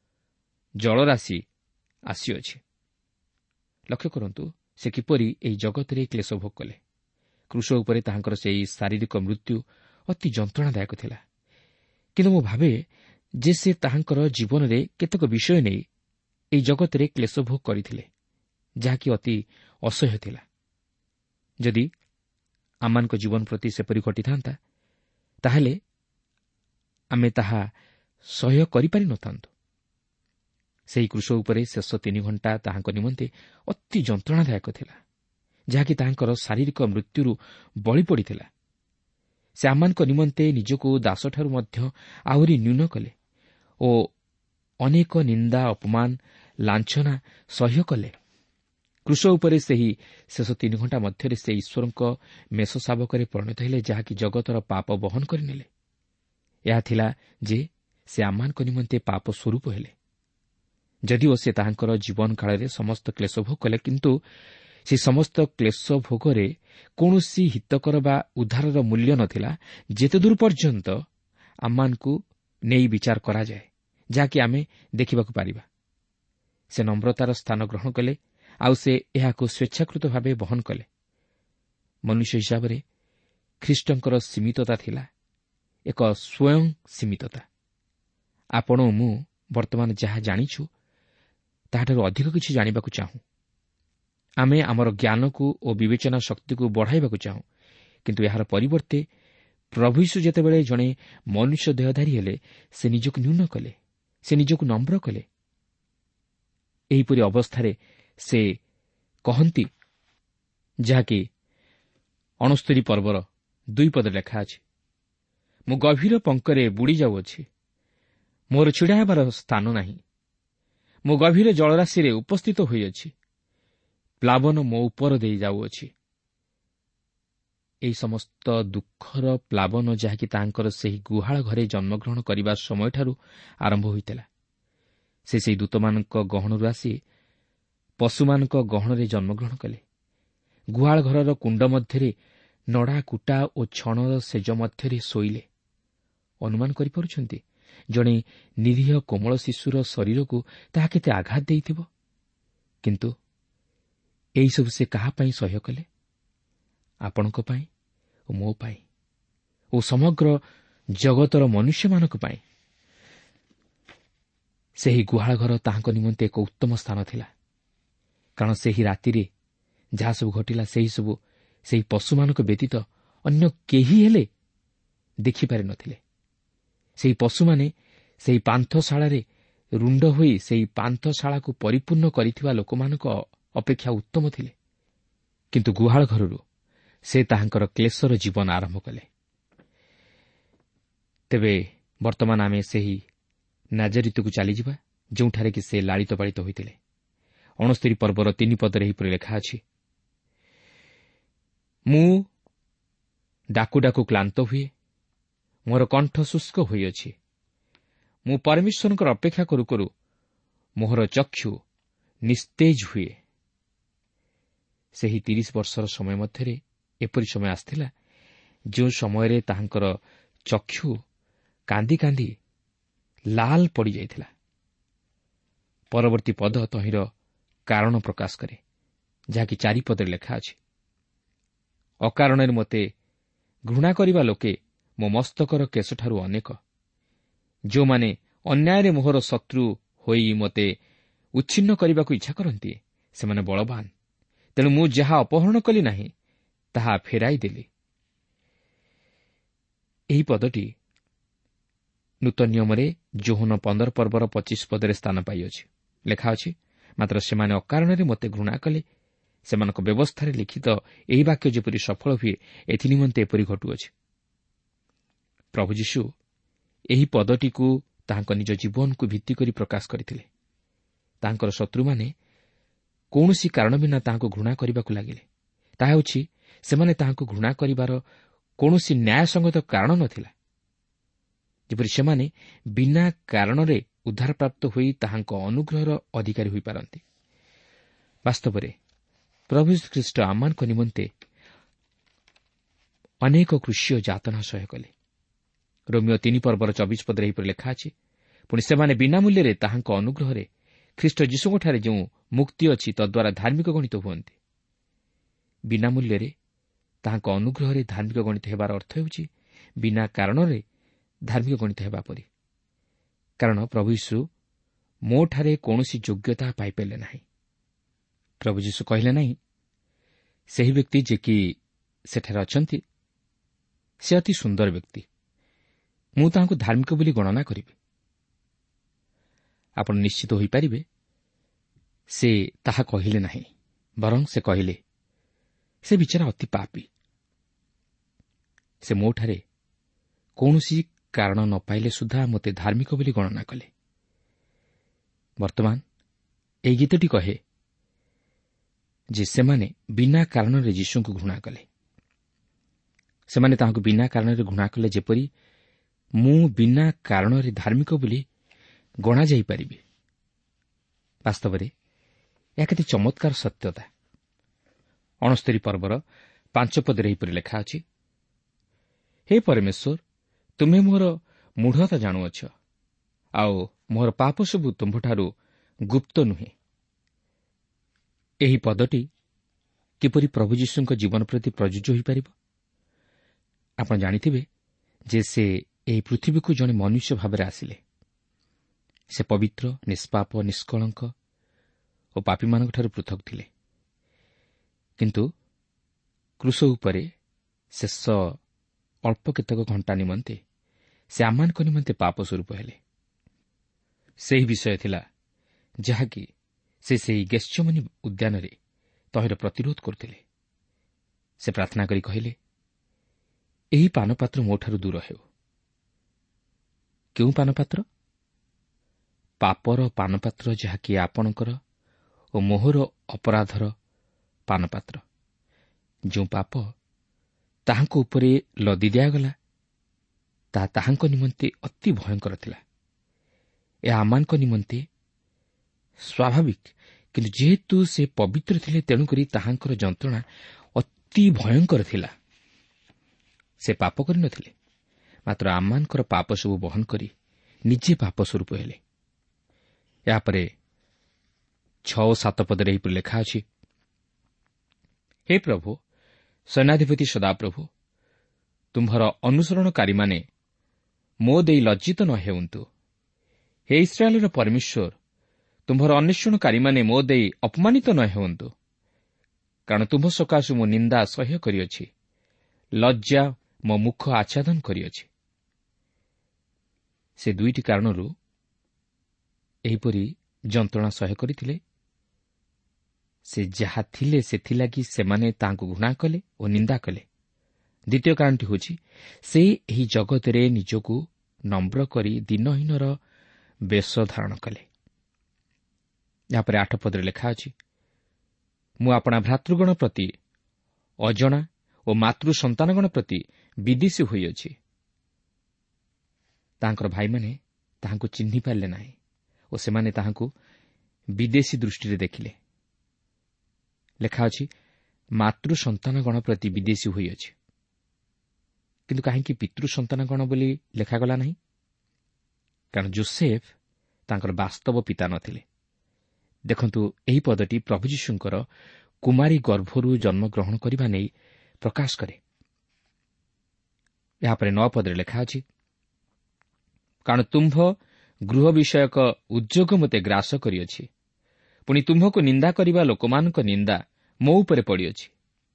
ଜଳରାଶି ଆସିଅଛି। ଲକ୍ଷ୍ୟ କରନ୍ତୁ ସେ କିପରି ଏହି ଜଗତରେ କ୍ଲେଶ ଭୋଗ କଲେ। କ୍ରୁଶ ଉପରେ ତାହାଙ୍କର ସେହି ଶାରୀରିକ ମୃତ୍ୟୁ ଅତି ଯନ୍ତ୍ରଣାଦାୟକ ଥିଲା। କିନ୍ତୁ ମୁଁ ଭାବେ ଯେ ସେ ତାହାଙ୍କର ଜୀବନରେ କେତେକ ବିଷୟ ନେଇ ଏହି ଜଗତରେ କ୍ଲେଶ ଭୋଗ କରିଥିଲେ, ଯାହାକି ଅତି ଅସହ୍ୟ ଥିଲା। ଯଦି ଆମମାନଙ୍କ ଜୀବନ ପ୍ରତି ସେପରି ଘଟିଥାନ୍ତା, ତାହେଲେ ଆମେ ତାହା ସହ୍ୟ କରିପାରି ନ ଥାନ୍ତୁ। ସେହି କ୍ରୁଶ ଉପରେ ଶେଷ 3 ଘଣ୍ଟା ତାହାଙ୍କ ନିମନ୍ତେ ଅତି ଯନ୍ତ୍ରଣାଦାୟକ ଥିଲା, ଯାହାକି ତାହାଙ୍କର ଶାରୀରିକ ମୃତ୍ୟୁରୁ ବଳି ପଡ଼ିଥିଲା। ସେ ଆମମାନଙ୍କ ନିମନ୍ତେ ନିଜକୁ ଦାସଠାରୁ ମଧ୍ୟ ଆହୁରି ନ୍ୟୁନ କଲେ ଓ ଅନେକ ନିନ୍ଦା, ଅପମାନ, ଲାଞ୍ଛନା ସହ୍ୟ କଲେ। କ୍ରୁଶ ଉପରେ ସେହି ଶେଷ 3 ଘଣ୍ଟା ମଧ୍ୟରେ ସେ ଈଶ୍ୱରଙ୍କ ମେଷ ଶାବକରେ ପରିଣତ ହେଲେ, ଯାହାକି ଜଗତର ପାପ ବହନ କରିନେଲେ। ଏହା ଥିଲା ଯେ ସେ ଆମମାନଙ୍କ ନିମନ୍ତେ ପାପ ସ୍ୱରୂପ ହେଲେ। ଯଦିଓ ସେ ତାହାଙ୍କର ଜୀବନ କାଳରେ ସମସ୍ତ କ୍ଲେଶ ଭୋଗ କଲେ, କିନ୍ତୁ ସେ ସମସ୍ତ କ୍ଲେଶ ଭୋଗରେ କୌଣସି ହିତକର ବା ଉଦ୍ଧାରର ମୂଲ୍ୟ ନ ଥିଲା, ଯେତେଦୂର ପର୍ଯ୍ୟନ୍ତ ଆମମାନଙ୍କୁ ନେଇ ବିଚାର କରାଯାଏ, ଯାହାକି ଆମେ ଦେଖିବାକୁ ପାରିବା। ସେ ନମ୍ରତାର ସ୍ଥାନ ଗ୍ରହଣ କଲେ, ଆଉ ସେ ଏହାକୁ ସ୍ୱେଚ୍ଛାକୃତ ଭାବେ ବହନ କଲେ। ମନୁଷ୍ୟ ହିସାବରେ ଖ୍ରୀଷ୍ଟଙ୍କର ସୀମିତତା ଥିଲା। ଏକ ସ୍ୱୟଂ ସୀମିତତା। ଆପଣ ଓ ମୁଁ ବର୍ତ୍ତମାନ ଯାହା ଜାଣିଛୁ ତାହାଠାରୁ ଅଧିକ କିଛି ଜାଣିବାକୁ ଚାହୁଁ। ଆମେ ଆମର ଜ୍ଞାନକୁ ଓ ବିବେଚନା ଶକ୍ତିକୁ ବଢ଼ାଇବାକୁ ଚାହୁଁ। କିନ୍ତୁ ଏହାର ପରିବର୍ତ୍ତେ ପ୍ରଭୁ ଯୀଶୁ ଯେତେବେଳେ ଜଣେ ମନୁଷ୍ୟ ଦେହଧାରୀ ହେଲେ, ସେ ନିଜକୁ ନ୍ୟୁନ କଲେ, ସେ ନିଜକୁ ନମ୍ର କଲେ। ଏହିପରି ଅବସ୍ଥାରେ ସେ କହନ୍ତି, ଯାହାକି 69 ପର୍ବର 2 ପଦ ଲେଖା ଅଛି, ମୁଁ ଗଭୀର ପଙ୍କରେ ବୁଡ଼ି ଯାଉଅଛି, ମୋର ଛିଡ଼ା ହେବାର ସ୍ଥାନ ନାହିଁ। ମୁଁ ଗଭୀର ଜଳରାଶିରେ ଉପସ୍ଥିତ ହୋଇଅଛି, ପ୍ଲାବନ ମୋ ଉପର ଦେଇ ଯାଉଅଛି। ଏହି ସମସ୍ତ ଦୁଃଖର ପ୍ଲାବନ ଯାହାକି ତାଙ୍କର ସେହି ଗୁହାଳ ଘରେ ଜନ୍ମଗ୍ରହଣ କରିବା ସମୟଠାରୁ ଆରମ୍ଭ ହୋଇଥିଲା। ସେ ସେହି ଦୂତମାନଙ୍କ ଗହଣରୁ ଆସି ପଶୁମାନଙ୍କ ଗହଣରେ ଜନ୍ମଗ୍ରହଣ କଲେ। ଗୁହାଳ ଘରର କୁଣ୍ଡ ମଧ୍ୟରେ ନଡ଼ା କୁଟା ଓ ଛଣର ସେଜ ମଧ୍ୟରେ ଶୋଇଲେ। ଅନୁମାନ କରିପାରୁଛନ୍ତି ଜଣେ ନିରୀହ କୋମଳ ଶିଶୁର ଶରୀରକୁ ତାହା କେତେ ଆଘାତ ଦେଇଥିବ। କିନ୍ତୁ ଏହିସବୁ ସେ କାହା ପାଇଁ ସହ୍ୟ କଲେ? ଆପଣଙ୍କ ପାଇଁ ଓ ମୋ ପାଇଁ ଓ ସମଗ୍ର ଜଗତର ମନୁଷ୍ୟମାନଙ୍କ ପାଇଁ। ସେହି ଗୁହାଳ ଘର ତାହାଙ୍କ ନିମନ୍ତେ ଏକ ଉତ୍ତମ ସ୍ଥାନ ଥିଲା। କାରଣ ସେହି ରାତିରେ ଯାହା ସବୁ ଘଟିଲା, ସେହିସବୁ ସେହି ପଶୁମାନଙ୍କ ବ୍ୟତୀତ ଅନ୍ୟ କେହି ହେଲେ ଦେଖିପାରି ନଥିଲେ। ସେହି ପଶୁମାନେ ସେହି ପାନ୍ଥଶାଳାରେ ରୁଣ୍ଡ ହୋଇ ସେହି ପାନ୍ଥଶାଳାକୁ ପରିପୂର୍ଣ୍ଣ କରିଥିବା ଲୋକମାନଙ୍କ ଅପେକ୍ଷା ଉତ୍ତମ ଥିଲେ। କିନ୍ତୁ ଗୁହାଳ ଘରରୁ ସେ ତାହାଙ୍କର କ୍ଲେଶର ଜୀବନ ଆରମ୍ଭ କଲେ। ତେବେ ବର୍ତ୍ତମାନ ଆମେ ସେହି ନାଜରିତକୁ ଚାଲିଯିବା, ଯେଉଁଠାରେ କି ସେ ଲାଳିତ ପାଳିତ ହୋଇଥିଲେ। 69 ପର୍ବର 3 ପଦରେ ଏହିପରି ଲେଖା ଅଛି, ମୁଁ ଡାକୁ ଡାକୁ କ୍ଲାନ୍ତ ହୁଏ, ମୋର କଣ୍ଠ ଶୁଷ୍କ ହୋଇଅଛି। ମୁଁ ପରମେଶ୍ୱରଙ୍କର ଅପେକ୍ଷା କରୁ କରୁ ମୋହର ଚକ୍ଷୁ ନିସ୍ତେଜ ହୁଏ। ସେହି 30 ବର୍ଷର ସମୟ ମଧ୍ୟରେ ଏପରି ସମୟ ଆସିଥିଲା, ଯେଉଁ ସମୟରେ ତାହାଙ୍କର ଚକ୍ଷୁ କାନ୍ଦି କାନ୍ଦି ଲାଲ ପଡ଼ିଯାଇଥିଲା। ପରବର୍ତ୍ତୀ ପଦ ତହିଁର କାରଣ ପ୍ରକାଶ କରେ, ଯାହାକି 4 ପଦରେ ଲେଖା ଅଛି, ଅକାରଣରେ ମୋତେ ଘୃଣା କରିବା ଲୋକେ ମୋ ମସ୍ତକର କେଶଠାରୁ ଅନେକ। ଯେଉଁମାନେ ଅନ୍ୟାୟରେ ମୋହର ଶତ୍ରୁ ହୋଇ ମୋତେ ଉଚ୍ଛିନ୍ନ କରିବାକୁ ଇଚ୍ଛା କରନ୍ତି, ସେମାନେ ବଳବାନ। ତେଣୁ ମୁଁ ଯାହା ଅପହରଣ କଲି ନାହିଁ, ତାହା ଫେରାଇ ଦେଲି। ଏହି ପଦଟି ନୂତନ ନିୟମରେ ଯୋହନ 15 ପର୍ବର 25 ପଦରେ ସ୍ଥାନ ପାଇଅଛି। ଲେଖା ଅଛି, ମାତ୍ର ସେମାନେ ଅକାରଣରେ ମୋତେ ଘୃଣା କଲେ। ସେମାନଙ୍କ ବ୍ୟବସ୍ଥାରେ ଲିଖିତ ଏହି ବାକ୍ୟ ଯେପରି ସଫଳ ହୁଏ, ଏଥି ନିମନ୍ତେ ଏପରି ଘଟୁଅଛି। ପ୍ରଭୁ ଯୀଶୁ ଏହି ପଦଟିକୁ ତାହାଙ୍କ ନିଜ ଜୀବନକୁ ଭିତ୍ତି କରି ପ୍ରକାଶ କରିଥିଲେ। ତାଙ୍କର ଶତ୍ରୁମାନେ କୌଣସି କାରଣ ବିନା ତାହାଙ୍କୁ ଘୃଣା କରିବାକୁ ଲାଗିଲେ। ତାହା ହେଉଛି, ସେମାନେ ତାହାଙ୍କୁ ଘୃଣା କରିବାର କୌଣସି ନ୍ୟାୟସଙ୍ଗତ କାରଣ ନ ଥିଲା। ଯେପରି ସେମାନେ ବିନା କାରଣରେ ଉଦ୍ଧାରପ୍ରାପ୍ତ ହୋଇ ତାହାଙ୍କ ଅନୁଗ୍ରହର ଅଧିକାରୀ ହୋଇପାରନ୍ତି। ବାସ୍ତବରେ ପ୍ରଭୁ ଖ୍ରୀଷ୍ଟ ଆମମାନଙ୍କ ନିମନ୍ତେ ଅନେକ କୃଷୀୟ ଯାତନା ସହ୍ୟ କଲେ। ରୋମିଓ 3 ପର୍ବର 24 ପଦରେ ଏହିପରି ଲେଖା ଅଛି, ପୁଣି ସେମାନେ ବିନା ମୂଲ୍ୟରେ ତାହାଙ୍କ ଅନୁଗ୍ରହରେ ଖ୍ରୀଷ୍ଟ ଯୀଶୁଙ୍କଠାରେ ଯେଉଁ ମୁକ୍ତି ଅଛି, ତଦ୍ୱାରା ଧାର୍ମିକ ଗଣିତ ହୁଅନ୍ତି। ବିନା ମୂଲ୍ୟରେ ତାହାଙ୍କ ଅନୁଗ୍ରହରେ ଧାର୍ମିକ ଗଣିତ ହେବାର ଅର୍ଥ ହେଉଛି ବିନା କାରଣରେ ଧାର୍ମିକ ଗଣିତ ହେବା ପରି। କାରଣ ପ୍ରଭୁ ଯୀଶୁ ମୋଠାରେ କୌଣସି ଯୋଗ୍ୟତା ପାଇପାରିଲେ ନାହିଁ। ପ୍ରଭୁ ଯୀଶୁ କହିଲେ ନାହିଁ, ସେହି ବ୍ୟକ୍ତି ଯେ କି ସେଠାରେ ଅଛନ୍ତି, ସେ ଅତି ସୁନ୍ଦର ବ୍ୟକ୍ତି, ମୁଁ ତାହାଙ୍କୁ ଧାର୍ମିକ ବୋଲି ଗଣନା କରିବି। ଆପଣ ନିଶ୍ଚିତ ହୋଇପାରିବେ, ସେ ତାହା କହିଲେ ନାହିଁ। ବରଂ ସେ କହିଲେ, ସେ ବିଚାରା ଅତି ପାପୀ। ସେ ମୋଠାରେ କୌଣସି କାରଣ ନ ପାଇଲେ ସୁଦ୍ଧା ମୋତେ ଧାର୍ମିକ ବୋଲି ଗଣନା କଲେ। ବର୍ତ୍ତମାନ ଏହି ଗୀତଟି କହେ ଯେ ସେମାନେ ବିନା କାରଣରେ ଯୀଶୁଙ୍କୁ ଘୃଣା କଲେ। ସେମାନେ ତାହାଙ୍କୁ ବିନା କାରଣରେ ଘୃଣା କଲେ, ଯେପରି ମୁଁ ବିନା କାରଣରେ ଧାର୍ମିକ ବୋଲି ଗଣାଯାଇପାରିବି। ବାସ୍ତବରେ ଏହା କେତେ ଚମତ୍କାର ସତ୍ୟତା। 69 ପର୍ବର 5 ପଦରେ ଏହିପରି ଲେଖା ଅଛି, ହେ ପରମେଶ୍ୱର, ତୁମେ ମୋର ମୂଢ଼ତା ଜାଣୁଅଛ, ଆଉ ମୋର ପାପ ସବୁ ତୁମ୍ଭଠାରୁ ଗୁପ୍ତ ନୁହେଁ। ଏହି ପଦଟି କିପରି ପ୍ରଭୁ ଯୀଶୁଙ୍କ ଜୀବନ ପ୍ରତି ପ୍ରଯୁଜ୍ୟ ହୋଇପାରିବ? ଆପଣ ଜାଣିଥିବେ ଯେ ସେ ଏହି ପୃଥିବୀକୁ ଜଣେ ମନୁଷ୍ୟ ଭାବରେ ଆସିଲେ। ସେ ପବିତ୍ର, ନିଷ୍ପାପ, ନିଷ୍କଳଙ୍କ ଓ ପାପୀମାନଙ୍କଠାରୁ ପୃଥକ ଥିଲେ। କିନ୍ତୁ କ୍ରୁଶ ଉପରେ ଶେଷ ଅଳ୍ପ କେତେକ ଘଣ୍ଟା ନିମନ୍ତେ ସେ ଆମମାନଙ୍କ ନିମନ୍ତେ ପାପ ସ୍ୱରୂପ ହେଲେ। ସେହି ବିଷୟ ଥିଲା ଯାହାକି ସେ ସେହି ଗେତ୍ସେମନୀ ଉଦ୍ୟାନରେ ତହିଁର ପ୍ରତିରୋଧ କରୁଥିଲେ। ସେ ପ୍ରାର୍ଥନା କରି କହିଲେ, ଏହି ପାନପାତ୍ର ମୋଠାରୁ ଦୂର ହେଉ। କେଉଁ ପାନପାତ୍ର? ପାପର ପାନପାତ୍ର, ଯାହାକି ଆପଣଙ୍କର ଓ ମୋହର ଅପରାଧର ପାନପାତ୍ର। ଯେଉଁ ପାପ ତାହାଙ୍କ ଉପରେ ଲଦି ଦିଆଗଲା, ତାହା ତାହାଙ୍କ ନିମନ୍ତେ ଅତି ଭୟଙ୍କର ଥିଲା। ଏହା ଆମମାନଙ୍କ ନିମନ୍ତେ ସ୍ୱାଭାବିକ, କିନ୍ତୁ ଯେହେତୁ ସେ ପବିତ୍ର ଥିଲେ, ତେଣୁକରି ତାହାଙ୍କର ଯନ୍ତ୍ରଣା ଅତି ଭୟଙ୍କର ଥିଲା। ସେ ପାପ କରିନଥିଲେ, ମାତ୍ର ଆମମାନଙ୍କର ପାପ ସବୁ ବହନ କରି ନିଜେ ପାପ ସ୍ୱରୂପ ହେଲେ। ଏହାପରେ 6 ଓ 7 ପଦରେ ଏହିପରି ଲେଖା ଅଛି, ହେ ପ୍ରଭୁ, ସେନାଧିପତି ସଦାପ୍ରଭୁ, ତୁମ୍ଭର ଅନୁସରଣକାରୀମାନେ ମୋ ଦେଇ ଲଜ୍ଜିତ ନ ହେଉନ୍ତୁ। ହେ ଇସ୍ରାଏଲର ପରମେଶ୍ୱର, ତୁମ୍ଭର ଅନ୍ୱେଷଣକାରୀମାନେ ମୋ ଦେଇ ଅପମାନିତ ନ ହୁଅନ୍ତୁ। କାରଣ ତୁମ୍ଭ ସକାଶୁ ମୋ ନିନ୍ଦା ସହ୍ୟ କରିଅଛି, ଲଜ୍ଜା ମୋ ମୁଖ ଆଚ୍ଛାଦନ କରିଅଛି। ସେ 2ଟି କାରଣରୁ ଏହିପରି ଯନ୍ତ୍ରଣା ସହ୍ୟ କରିଥିଲେ। ସେ ଯାହା ଥିଲେ ସେଥିଲାଗି ସେମାନେ ତାହାଙ୍କୁ ଘୃଣା କଲେ ଓ ନିନ୍ଦା କଲେ। ଦ୍ୱିତୀୟ କାରଣଟି ହେଉଛି, ସେ ଏହି ଜଗତରେ ନିଜକୁ ନମ୍ର କରି ଦିନହୀନର ବେଶ ଧାରଣ କଲେ। ଏହାପରେ 8 ପଦରେ ଲେଖା ଅଛି, ମୁଁ ଆପଣା ଭ୍ରାତୃଗଣ ପ୍ରତି ଅଜଣା ଓ ମାତୃ ସନ୍ତାନଗଣ ପ୍ରତି ବିଦ୍ୱେଷୀ ହୋଇଅଛି। ତାଙ୍କର ଭାଇମାନେ ତାହାଙ୍କୁ ଚିହ୍ନି ପାରିଲେ ନାହିଁ ଓ ସେମାନେ ତାହାଙ୍କୁ ବିଦେଶୀ ଦୃଷ୍ଟିରେ ଦେଖିଲେ। ଲେଖା ଅଛି, ମାତୃ ସନ୍ତାନଗଣ ପ୍ରତି ବିଦ୍ୱେଷୀ ହୋଇଅଛି। କିନ୍ତୁ କାହିଁକି ପିତୃ ସନ୍ତାନଗଣ ବୋଲି ଲେଖାଗଲା ନାହିଁ? କାରଣ ଯୋସେଫ ତାଙ୍କର ବାସ୍ତବ ପିତା ନ ଥିଲେ। ଦେଖନ୍ତୁ, ଏହି ପଦଟି ପ୍ରଭୁ ଯୀଶୁଙ୍କର କୁମାରୀ ଗର୍ଭରୁ ଜନ୍ମଗ୍ରହଣ କରିବା ନେଇ ପ୍ରକାଶ କରେ। ଏହାପରେ 9 ପଦରେ ଲେଖା ଅଛି, କାରଣ ତୁମ୍ଭ ଗୃହ ବିଷୟକ ଉଦ୍ଯୋଗ ମୋତେ ଗ୍ରାସ କରିଅଛି। ପୁଣି ତୁମ୍ଭକୁ ନିନ୍ଦା କରିବା ଲୋକମାନଙ୍କ ନିନ୍ଦା ମୋ ଉପରେ ପଡ଼ିଅଛି।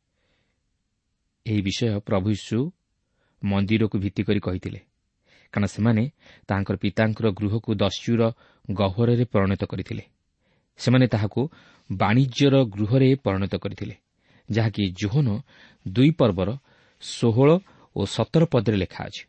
ଏହି ବିଷୟ ପ୍ରଭୁ ଯୀଶୁ ମନ୍ଦିରକୁ ଭିତ୍ତି କରି କହିଥିଲେ, କାରଣ ସେମାନେ ତାହାଙ୍କର ପିତାଙ୍କର ଗୃହକୁ ଦସ୍ୟୁର ଗହ୍ୱରରେ ପରିଣତ କରିଥିଲେ। ସେମାନେ ତାହାକୁ ବାଣିଜ୍ୟର ଗୃହରେ ପରିଣତ କରିଥିଲେ, ଯାହାକି ଯୋହନ 2 ପର୍ବର 16 ଓ 17 ପଦରେ ଲେଖା ଅଛି।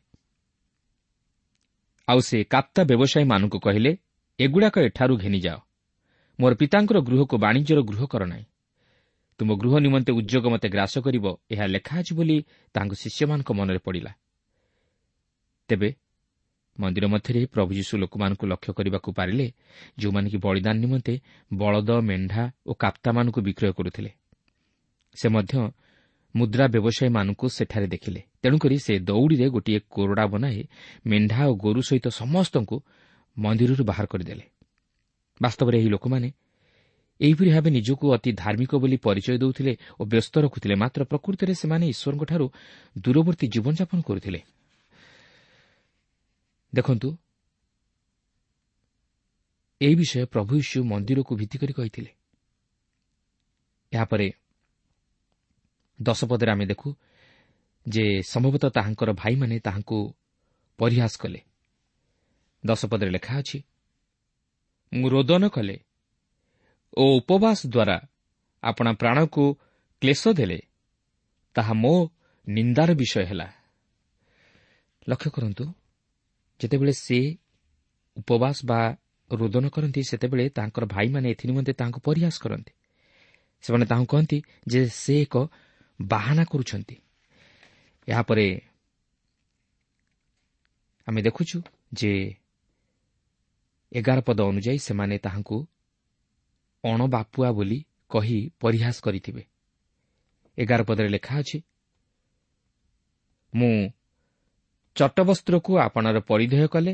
ଆଉ ସେ କାପ୍ତା ବ୍ୟବସାୟୀମାନଙ୍କୁ କହିଲେ, ଏଗୁଡ଼ାକ ଏଠାରୁ ଘେନିଯାଅ। ମୋର ପିତାଙ୍କର ଗୃହକୁ ବାଣିଜ୍ୟର ଗୃହ କର ନାହିଁ। ତୁମ ଗୃହ ନିମନ୍ତେ ଉଦ୍ଯୋଗ ମୋତେ ଗ୍ରାସ କରିବ, ଏହା ଲେଖା ଅଛି ବୋଲି ତାଙ୍କ ଶିଷ୍ୟମାନଙ୍କ ମନରେ ପଡ଼ିଲା। ତେବେ ମନ୍ଦିର ମଧ୍ୟରେ ପ୍ରଭୁ ଯୀଶୁ ଲୋକମାନଙ୍କୁ ଲକ୍ଷ୍ୟ କରିବାକୁ ପାରିଲେ, ଯେଉଁମାନେ କି ବଳିଦାନ ନିମନ୍ତେ ବଳଦ, ମେଣ୍ଢା ଓ କାପ୍ତାମାନଙ୍କୁ ବିକ୍ରୟ କରୁଥିଲେ। ସେ ମଧ୍ୟ ମୁଦ୍ରା ବ୍ୟବସାୟୀମାନଙ୍କୁ ସେଠାରେ ଦେଖିଲେ। ତେଣୁକରି ସେ ଦୌଡ଼ିରେ ଗୋଟିଏ କୋରଡ଼ା ବନାଇ ମେଣ୍ଢା ଓ ଗୋରୁ ସହିତ ସମସ୍ତଙ୍କୁ ମନ୍ଦିରରୁ ବାହାର କରିଦେଲେ। ବାସ୍ତବରେ ଏହି ଲୋକମାନେ ଏହିପରି ଭାବେ ନିଜକୁ ଅତି ଧାର୍ମିକ ବୋଲି ପରିଚୟ ଦେଉଥିଲେ ଓ ବ୍ୟସ୍ତ ରଖୁଥିଲେ, ମାତ୍ର ପ୍ରକୃତରେ ସେମାନେ ଈଶ୍ୱରଙ୍କଠାରୁ ଦୂରବର୍ତ୍ତୀ ଜୀବନଯାପନ କରୁଥିଲେ। ଦେଖନ୍ତୁ, ଏହି ବିଷୟ ପ୍ରଭୁ ଯୀଶୁ ମନ୍ଦିରକୁ ଭିତ୍ତି କରି କହିଥିଲେ। ଏହାପରେ 10 ପଦରେ ଆମେ ଦେଖୁ ଯେ ସମ୍ଭବତଃ ତାହାଙ୍କର ଭାଇମାନେ ତାହାଙ୍କୁ ପରିହାସ କଲେ। 10 ପଦରେ ଲେଖା ଅଛି, ମୁଁ ରୋଦନ କଲେ ଓ ଉପବାସ ଦ୍ୱାରା ଆପଣା ପ୍ରାଣକୁ କ୍ଲେଶ ଦେଲେ, ତାହା ମୋ ନିନ୍ଦାର ବିଷୟ ହେଲା। ଲକ୍ଷ୍ୟ କରନ୍ତୁ, ଯେତେବେଳେ ସେ ଉପବାସ ବା ରୋଦନ କରନ୍ତି, ସେତେବେଳେ ତାଙ୍କର ଭାଇମାନେ ଏଥିନିମନ୍ତେ ତାହାଙ୍କୁ ପରିହାସ କରନ୍ତି। ସେମାନେ ତାହାଙ୍କୁ କହନ୍ତି ଯେ ସେ ଏକ ବାହାନା କରୁଛନ୍ତି। ଏହାପରେ ଆମେ ଦେଖୁଛୁ ଯେ 11 ପଦ ଅନୁଯାୟୀ ସେମାନେ ତାହାଙ୍କୁ ଅଣବାପୁଆ ବୋଲି କହି ପରିହାସ କରିଥିବେ। 11 ପଦରେ ଲେଖା ଅଛି, ମୁଁ ଚଟବସ୍ତ୍ରକୁ ଆପଣାର ପରିଧେୟ କଲେ,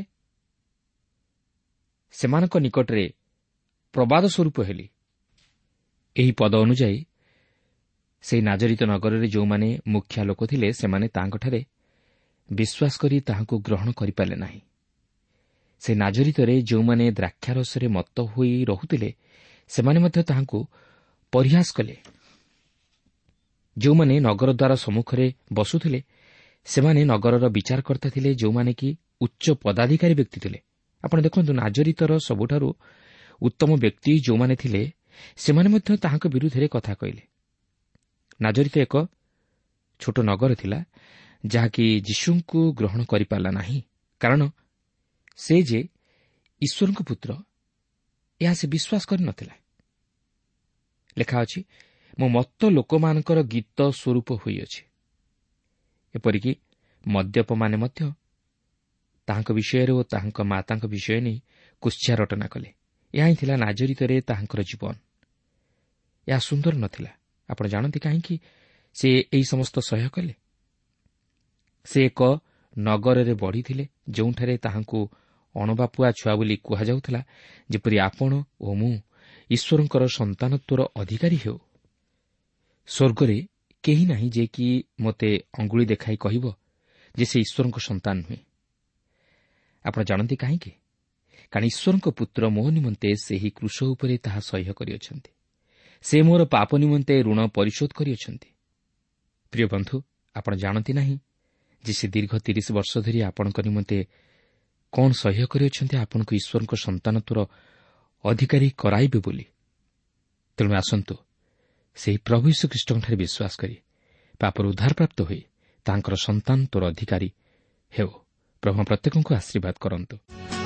ସେମାନଙ୍କ ନିକଟରେ ପ୍ରବାଦ ସ୍ୱରୂପ ହେଲି। ଏହି ପଦ ଅନୁଯାୟୀ ସେହି ନାଜରିତ ନଗରରେ ଯେଉଁମାନେ ମୁଖ୍ୟ ଲୋକ ଥିଲେ, ସେମାନେ ତାଙ୍କଠାରେ ବିଶ୍ୱାସ କରି ତାହାକୁ ଗ୍ରହଣ କରିପାରିଲେ ନାହିଁ। ସେ ନାଜରିତରେ ଯେଉଁମାନେ ଦ୍ରାକ୍ଷାରସରେ ମତ ହୋଇ ରହୁଥିଲେ ସେମାନେ ମଧ୍ୟ ତାହାଙ୍କୁ ପରିହାସ କଲେ। ଯେଉଁମାନେ ନଗର ଦ୍ୱାର ସମ୍ମୁଖରେ ବସୁଥିଲେ ସେମାନେ ନଗରର ବିଚାରକର୍ତ୍ତା ଥିଲେ, ଯେଉଁମାନେ କି ଉଚ୍ଚ ପଦାଧିକାରୀ ବ୍ୟକ୍ତି ଥିଲେ। ଆପଣ ଦେଖନ୍ତୁ, ନାଜରିତର ସବୁଠାରୁ ଉତ୍ତମ ବ୍ୟକ୍ତି ଯେଉଁମାନେ ଥିଲେ ସେମାନେ ମଧ୍ୟ ତାହାଙ୍କ ବିରୁଦ୍ଧରେ କଥା କହିଲେ। ନାଜରିତ ଏକ ଛୋଟ ନଗର ଥିଲା, ଯାହାକି ଯୀଶୁଙ୍କୁ ଗ୍ରହଣ କରିପାରିଲା ନାହିଁ, କାରଣ ସେ ଯେ ଈଶ୍ୱରଙ୍କ ପୁତ୍ର ଏହା ସେ ବିଶ୍ୱାସ କରିନଥିଲା। ଲେଖା ଅଛି, ମୋ ମତ ଲୋକମାନଙ୍କର ଗୀତ ସ୍ୱରୂପ ହୋଇଅଛି। ଏପରିକି ମଦ୍ୟପମାନେ ମଧ୍ୟ ତାହାଙ୍କ ବିଷୟରେ ଓ ତାହାଙ୍କ ମାତାଙ୍କ ବିଷୟ ନେଇ କୁତ୍ସିଆ ରଟନା କଲେ। ଏହା ହିଁ ଥିଲା ନାଜରିତରେ ତାହାଙ୍କର ଜୀବନ। ଏହା ସୁନ୍ଦର ନଥିଲା। ଆପଣ ଜାଣନ୍ତି କାହିଁକି ସେ ଏହି ସମସ୍ତ ସହ୍ୟ କଲେ? ସେ ଏକ ନଗରରେ ବଢ଼ିଥିଲେ ଯେଉଁଠାରେ ତାହାଙ୍କୁ ଅଣବାପୁଆ ଛୁଆ ବୋଲି କୁହାଯାଉଥିଲା, ଯେପରି ଆପଣ ଓ ମୁଁ ଈଶ୍ୱରଙ୍କର ସନ୍ତାନତ୍ୱର ଅଧିକାରୀ ହେଉ। ସ୍ୱର୍ଗରେ କେହି ନାହିଁ ଯେ କି ମୋତେ ଅଙ୍ଗୁଳି ଦେଖାଇ କହିବ ଯେ ସେ ଈଶ୍ୱରଙ୍କ ସନ୍ତାନ ନୁହେଁ। ଆପଣ ଜାଣନ୍ତି କାହିଁକି? କାରଣ ଈଶ୍ୱରଙ୍କ ପୁତ୍ର ମୋ ନିମନ୍ତେ ସେହି କ୍ରୁଶ ଉପରେ ତାହା ସହ୍ୟ କରିଅଛନ୍ତି। ସେ ମୋର ପାପ ନିମନ୍ତେ ଋଣ ପରିଶୋଧ କରିଅଛନ୍ତି। ପ୍ରିୟ ବନ୍ଧୁ, ଆପଣ ଜାଣନ୍ତି ନାହିଁ ଯେ ସେ ଦୀର୍ଘ 30 ବର୍ଷ ଧରି ଆପଣଙ୍କ ନିମନ୍ତେ କ'ଣ ସହ୍ୟ କରିଅଛନ୍ତି ଆପଣଙ୍କୁ ଈଶ୍ୱରଙ୍କ ସନ୍ତାନତ୍ୱର ଅଧିକାରୀ କରାଇବେ ବୋଲି। ତେଣୁ ଆସନ୍ତୁ ସେହି ପ୍ରଭୁ ଯୀଶୁଖ୍ରୀଷ୍ଟଙ୍କଠାରେ ବିଶ୍ୱାସ କରି ପାପରୁ ଉଦ୍ଧାରପ୍ରାପ୍ତ ହୋଇ ତାଙ୍କର ସନ୍ତାନତ୍ୱର ଅଧିକାରୀ ହେଉ। ପ୍ରଭୁ ପ୍ରତ୍ୟେକଙ୍କୁ ଆଶୀର୍ବାଦ କରନ୍ତୁ।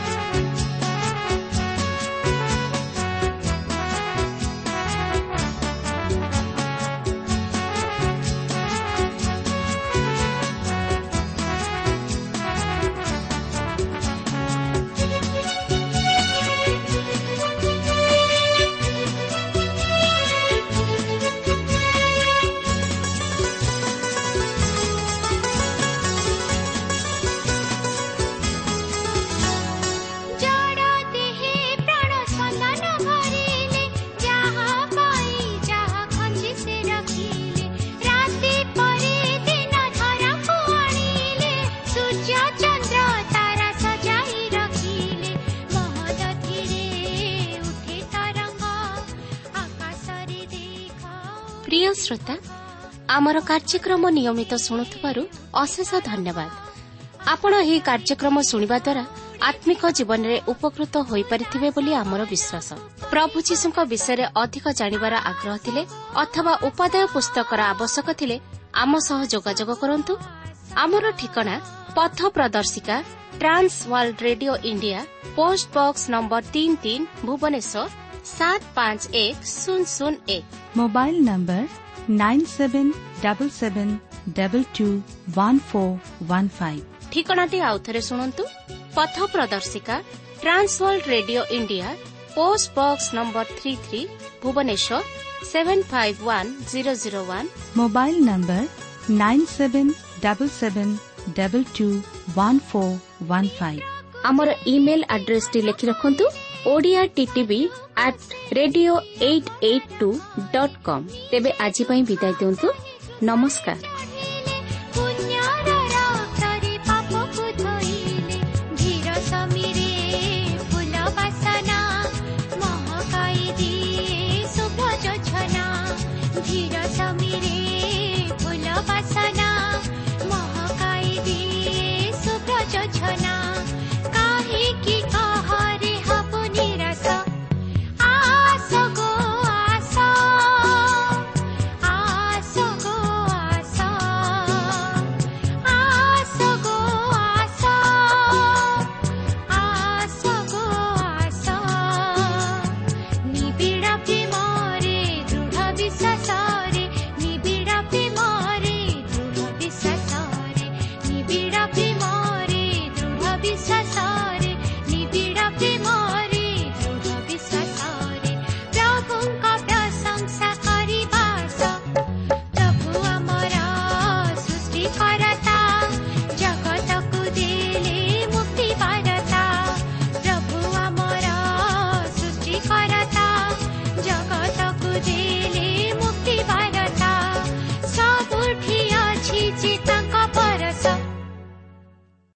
প্রিয় শ্রোতা, আমার কার্যক্রম নিয়মিত শুণুথিবারু অশেষ ধন্যবাদ। আপন এই কার্যক্রম শুনিবা দ্বারা আত্মিক জীবନରେ উপকৃত ହୋଇପାରିଥିବେ ବୋଲି ଆମର ବିଶ୍ୱାସ। ପ୍ରଭୁ ଯୀଶୁଙ୍କ ବିଷୟରେ ଅଧିକ ଜାଣିବାର ଆଗ୍ରହ ଥିଲେ ଅଥବା ଉପାଦେୟ ପୁସ୍ତକର ଆବଶ୍ୟକ ଥିଲେ ଆମ ସହ ଯୋଗାଯୋଗ କରନ୍ତୁ। ଆମର ଠିକଣା ପଥ ପ୍ରଦର୍ଶିକା, trans world radio India, post box number 33, Bhubaneswar 751001। Mobile number 9777221415। ଠିକଣାଟି ଆଉଥରେ ଶୁଣନ୍ତୁ। ପଥ ପ୍ରଦର୍ଶିକା, trans world radio India, post box number 33, Bhubaneswar 751001। Mobile number 9777221415। ଆମର ଇମେଲ ଆଡ୍ରେସଟି ଲେଖି ରଖନ୍ତୁ, odia@radio882.com। ତେବେ ଆଜି ପାଇଁ ବିଦାୟ ଦିଅନ୍ତୁ। ନମସ୍କାର।